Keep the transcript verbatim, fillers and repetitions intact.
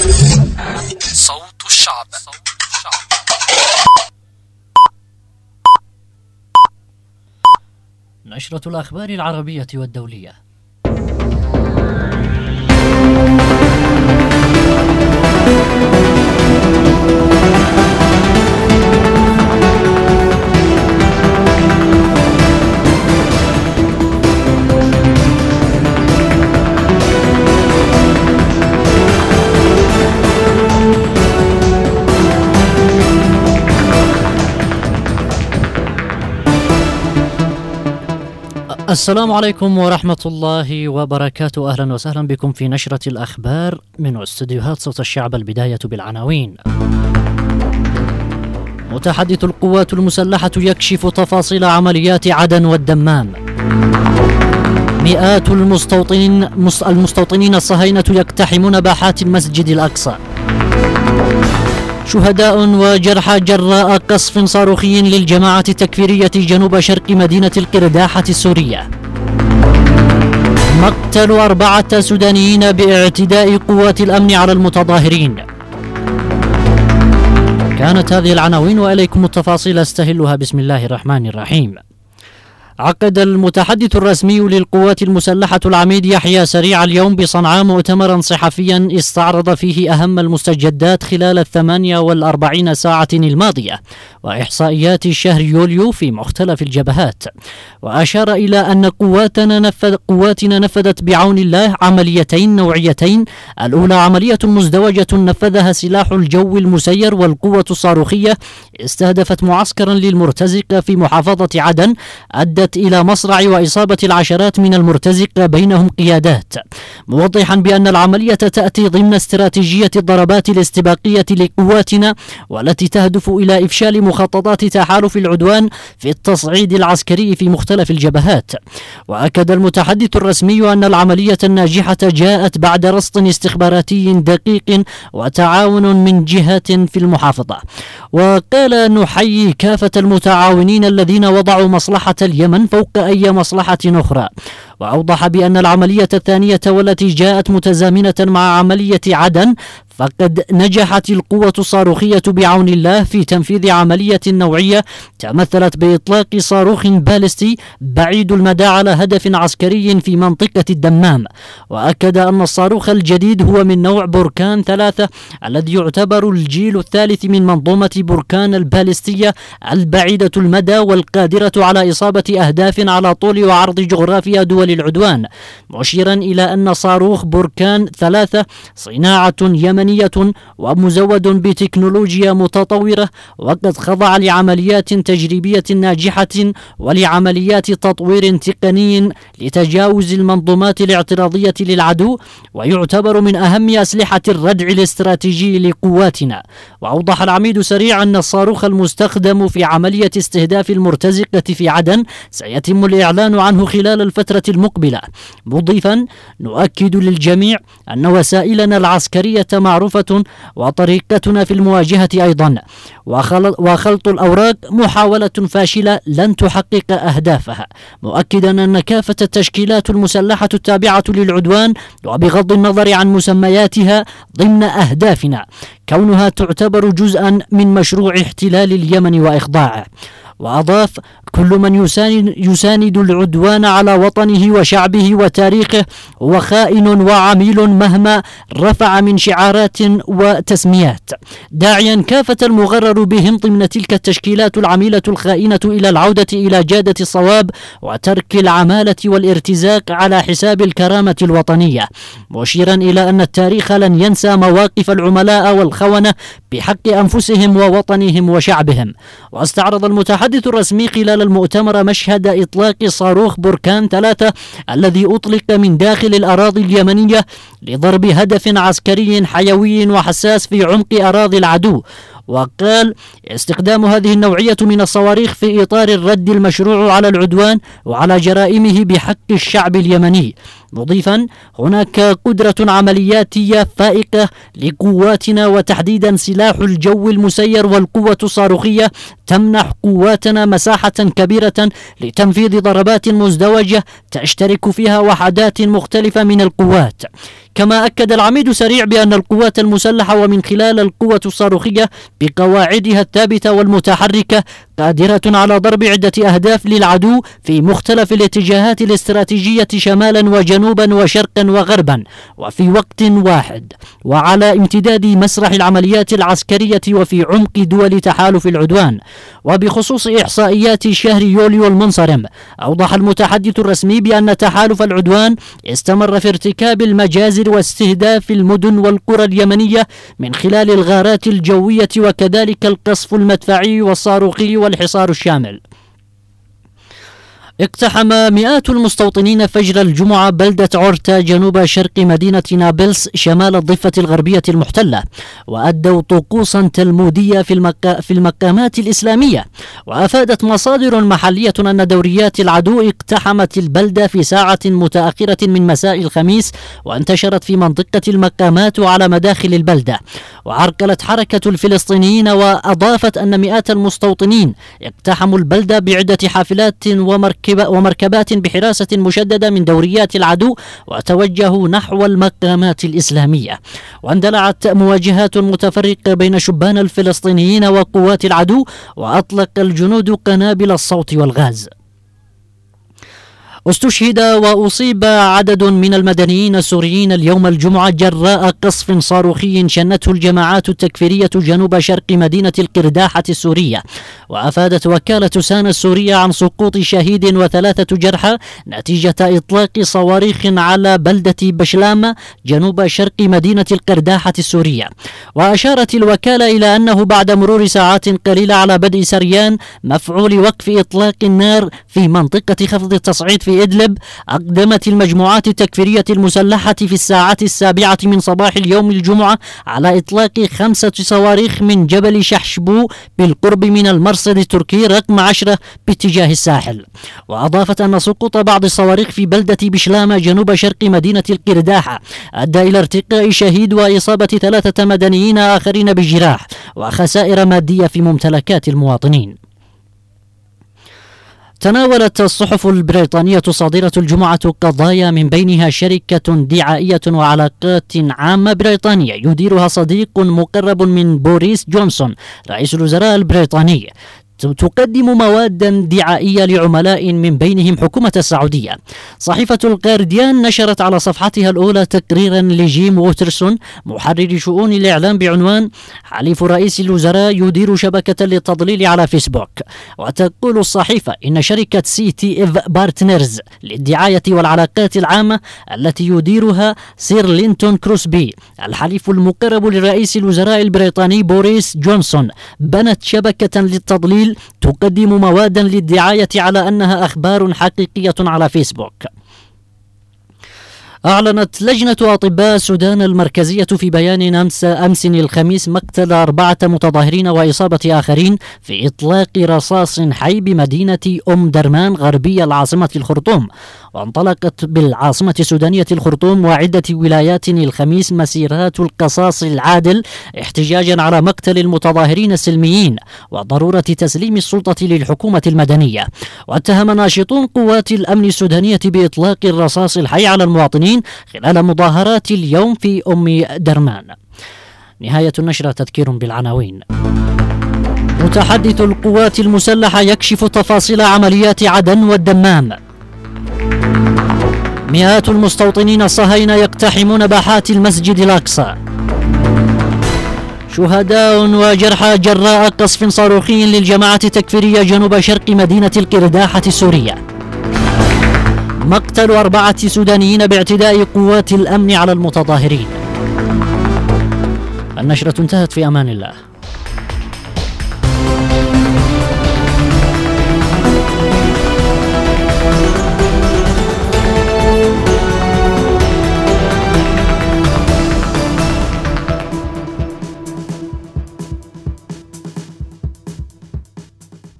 صوت الشعب. نشرة الأخبار العربية والدولية. السلام عليكم ورحمة الله وبركاته. أهلا وسهلا بكم في نشرة الأخبار من استديوهات صوت الشعب. البداية بالعناوين. متحدث القوات المسلحة يكشف تفاصيل عمليات عدن والدمام. مئات المستوطنين المستوطنين الصهاينة يقتحمون باحات المسجد الأقصى. شهداء وجرحى جراء قصف صاروخي للجماعة التكفيرية جنوب شرق مدينة القرداحة السورية. مقتل أربعة سودانيين باعتداء قوات الأمن على المتظاهرين. كانت هذه العناوين وإليكم التفاصيل استهلها. بسم الله الرحمن الرحيم. عقد المتحدث الرسمي للقوات المسلحة العميد يحيى سريع اليوم بصنعاء مؤتمرا صحفيا استعرض فيه أهم المستجدات خلال الثمانية والأربعين ساعة الماضية وإحصائيات شهر يوليو في مختلف الجبهات، وأشار إلى أن قواتنا, نفذ قواتنا نفذت بعون الله عمليتين نوعيتين. الأولى عملية مزدوجة نفذها سلاح الجو المسير والقوة الصاروخية، استهدفت معسكرا للمرتزقة في محافظة عدن أدت إلى مصرع وإصابة العشرات من المرتزقة بينهم قيادات، موضحا بأن العملية تأتي ضمن استراتيجية الضربات الاستباقية لقواتنا والتي تهدف إلى إفشال مخططات تحالف العدوان في التصعيد العسكري في مختلف الجبهات. وأكد المتحدث الرسمي أن العملية الناجحة جاءت بعد رصد استخباراتي دقيق وتعاون من جهات في المحافظة. وقال: نحيي كافة المتعاونين الذين وضعوا مصلحة اليمن فوق أي مصلحة أخرى. وأوضح بأن العملية الثانية والتي جاءت متزامنة مع عملية عدن فقد نجحت القوة الصاروخية بعون الله في تنفيذ عملية نوعية تمثلت بإطلاق صاروخ باليستي بعيد المدى على هدف عسكري في منطقة الدمام. وأكد أن الصاروخ الجديد هو من نوع بركان ثلاثة الذي يعتبر الجيل الثالث من منظومة بركان الباليستية البعيدة المدى والقادرة على إصابة أهداف على طول وعرض جغرافيا دول العدوان، مشيرا إلى أن صاروخ بركان ثلاثة صناعة يمنية ومزود بتكنولوجيا متطورة، وقد خضع لعمليات تجريبية ناجحة ولعمليات تطوير تقني لتجاوز المنظومات الاعتراضية للعدو، ويعتبر من أهم أسلحة الردع الاستراتيجي لقواتنا. وأوضح العميد سريع أن الصاروخ المستخدم في عملية استهداف المرتزقة في عدن سيتم الإعلان عنه خلال الفترة المقبلة، مضيفا: نؤكد للجميع أن وسائلنا العسكرية معروفة وطريقتنا في المواجهة أيضا، وخلط الأوراق محاولة فاشلة لن تحقق أهدافها، مؤكدا أن كافة التشكيلات المسلحة التابعة للعدوان وبغض النظر عن مسمياتها ضمن أهدافنا، كونها تعتبر جزءا من مشروع احتلال اليمن وإخضاعه. وأضاف: كل من يساند, يساند العدوان على وطنه وشعبه وتاريخه هو خائن وعميل مهما رفع من شعارات وتسميات، داعيا كافة المغرر بهم ضمن تلك التشكيلات العميلة الخائنة إلى العودة إلى جادة الصواب وترك العمالة والارتزاق على حساب الكرامة الوطنية، مشيرا إلى أن التاريخ لن ينسى مواقف العملاء والخونة بحق أنفسهم ووطنهم وشعبهم. واستعرض المتحدث الرسمي خلال المؤتمر مشهد إطلاق صاروخ بركان ثلاثة الذي أطلق من داخل الأراضي اليمنية لضرب هدف عسكري حيوي وحساس في عمق أراضي العدو. وقال: استخدام هذه النوعية من الصواريخ في إطار الرد المشروع على العدوان وعلى جرائمه بحق الشعب اليمني، مضيفا: هناك قدرة عملياتية فائقة لقواتنا وتحديدا سلاح الجو المسير والقوة الصاروخية تمنح قواتنا مساحة كبيرة لتنفيذ ضربات مزدوجة تشترك فيها وحدات مختلفة من القوات. كما أكد العميد سريع بأن القوات المسلحة ومن خلال القوة الصاروخية بقواعدها الثابتة والمتحركة قادرة على ضرب عدة أهداف للعدو في مختلف الاتجاهات الاستراتيجية شمالا وجنوبا وشرقا وغربا وفي وقت واحد، وعلى امتداد مسرح العمليات العسكرية وفي عمق دول تحالف العدوان. وبخصوص إحصائيات شهر يوليو المنصرم، أوضح المتحدث الرسمي بأن تحالف العدوان استمر في ارتكاب المجازر واستهداف المدن والقرى اليمنية من خلال الغارات الجوية وكذلك القصف المدفعي والصاروخي والحصار الشامل. اقتحم مئات المستوطنين فجر الجمعة بلدة عورتا جنوب شرق مدينة نابلس شمال الضفة الغربية المحتلة، وأدوا طقوسا تلمودية في, المكا في المقامات الإسلامية. وأفادت مصادر محلية أن دوريات العدو اقتحمت البلدة في ساعة متأخرة من مساء الخميس، وانتشرت في منطقة المقامات وعلى مداخل البلدة، وعرقلت حركة الفلسطينيين. وأضافت أن مئات المستوطنين اقتحموا البلدة بعدة حافلات ومركبات ومركبات بحراسة مشددة من دوريات العدو، وتوجهوا نحو المقامات الإسلامية. واندلعت مواجهات متفرقة بين شبان الفلسطينيين وقوات العدو، وأطلق الجنود قنابل الصوت والغاز. استشهد وأصيب عدد من المدنيين السوريين اليوم الجمعة جراء قصف صاروخي شنته الجماعات التكفيرية جنوب شرق مدينة القرداحة السورية. وأفادت وكالة سانا السورية عن سقوط شهيد وثلاثة جرحى نتيجة إطلاق صواريخ على بلدة بشلام جنوب شرق مدينة القرداحة السورية. وأشارت الوكالة إلى أنه بعد مرور ساعات قليلة على بدء سريان مفعول وقف إطلاق النار في منطقة خفض التصعيد في إدلب، أقدمت المجموعات التكفيرية المسلحة في الساعات السابعة من صباح اليوم الجمعة على إطلاق خمسة صواريخ من جبل شحشبو بالقرب من المرصد التركي رقم عشرة باتجاه الساحل. وأضافت أن سقوط بعض الصواريخ في بلدة بشلامة جنوب شرق مدينة القرداحة أدى إلى ارتقاء شهيد وإصابة ثلاثة مدنيين آخرين بجراح وخسائر مادية في ممتلكات المواطنين. تناولت الصحف البريطانية الصادرة الجمعة قضايا من بينها شركة دعائية وعلاقات عامة بريطانية يديرها صديق مقرب من بوريس جونسون رئيس الوزراء البريطاني، تقدم مواد دعائية لعملاء من بينهم حكومة السعودية. صحيفة الغارديان نشرت على صفحتها الأولى تقريرا لجيم ووترسون محرر شؤون الإعلام بعنوان حليف رئيس الوزراء يدير شبكة للتضليل على فيسبوك. وتقول الصحيفة إن شركة سي تي إف بارتنرز للدعاية والعلاقات العامة التي يديرها سير لينتون كروسبي الحليف المقرب لرئيس الوزراء البريطاني بوريس جونسون بنت شبكة للتضليل تقدم موادا للدعاية على أنها أخبار حقيقية على فيسبوك. أعلنت لجنة أطباء السودان المركزية في بيان أمس, أمس الخميس مقتل أربعة متظاهرين وإصابة آخرين في إطلاق رصاص حي بمدينة أم درمان غربية العاصمة الخرطوم. وانطلقت بالعاصمة السودانية الخرطوم وعدة ولايات الخميس مسيرات القصاص العادل احتجاجا على مقتل المتظاهرين السلميين وضرورة تسليم السلطة للحكومة المدنية. واتهم ناشطون قوات الأمن السودانية بإطلاق الرصاص الحي على المواطنين خلال مظاهرات اليوم في أم درمان. نهاية النشرة. تذكير بالعناوين. متحدث القوات المسلحة يكشف تفاصيل عمليات عدن والدمام. مئات المستوطنين الصهاينة يقتحمون باحات المسجد الأقصى. شهداء وجرحى جراء قصف صاروخي للجماعة التكفيرية جنوب شرق مدينة القرداحة السورية. مقتل أربعة سودانيين باعتداء قوات الأمن على المتظاهرين. النشرة انتهت، في أمان الله.